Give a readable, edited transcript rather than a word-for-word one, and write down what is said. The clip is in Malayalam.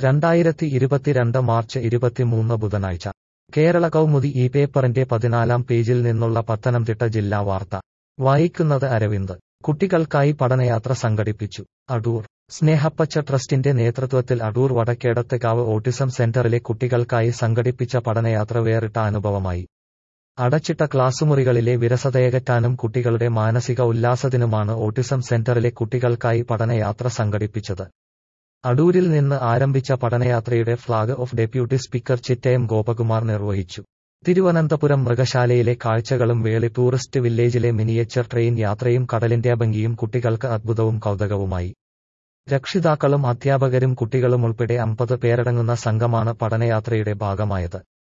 2022 മാർച്ച് 23 ബുധനാഴ്ച കേരള കൗമുദി ഈ പേപ്പറിന്റെ 14-ാം പേജിൽ നിന്നുള്ള പത്തനംതിട്ട ജില്ലാ വാർത്ത വായിക്കുന്നത് അരവിന്ദ്. കുട്ടികൾക്കായി പഠനയാത്ര സംഘടിപ്പിച്ചു. അടൂർ സ്നേഹപ്പച്ച ട്രസ്റ്റിന്റെ നേതൃത്വത്തിൽ അടൂർ വടക്കേടത്ത്കാവ് ഓട്ടിസം സെന്ററിലെ കുട്ടികൾക്കായി സംഘടിപ്പിച്ച പഠനയാത്ര വേറിട്ട അനുഭവമായി. അടച്ചിട്ട ക്ലാസുമുറികളിലെ വിരസതയകറ്റാനും കുട്ടികളുടെ മാനസിക ഉല്ലാസത്തിനുമാണ് ഓട്ടിസം സെന്ററിലെ കുട്ടികൾക്കായി പഠനയാത്ര സംഘടിപ്പിച്ചത്. അടൂരിൽ നിന്ന് ആരംഭിച്ച പഠനയാത്രയുടെ flag off deputy speaker Chittayam Gopakumar നിർവഹിച്ചു. തിരുവനന്തപുരം മൃഗശാലയിലെ കാഴ്ചകളും വേളി ടൂറിസ്റ്റ് വില്ലേജിലെ മിനിയേച്ചർ ട്രെയിൻ യാത്രയും കടലിന്റെ ഭംഗിയും കുട്ടികൾക്ക് അദ്ഭുതവും കൗതുകവുമായി. രക്ഷിതാക്കളും അധ്യാപകരും കുട്ടികളുമുൾപ്പെടെ 50 പേരടങ്ങുന്ന സംഘമാണ് പഠനയാത്രയുടെ ഭാഗമായത്.